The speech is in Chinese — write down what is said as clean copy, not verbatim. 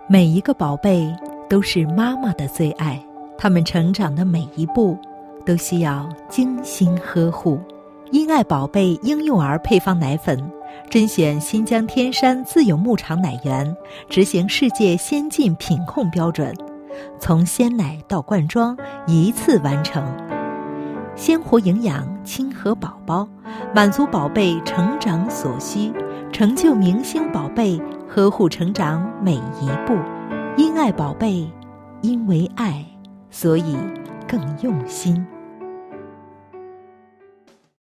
每一个宝贝都是妈妈的最爱，他们成长的每一步都需要精心呵护。因爱宝贝婴幼儿配方奶粉，甄选新疆天山自有牧场奶源，执行世界先进品控标准，从鲜奶到灌装一次完成。鲜活营养，亲和宝宝，满足宝贝成长所需，成就明星宝贝，呵护成长每一步。因爱宝贝，因为爱，所以更用心。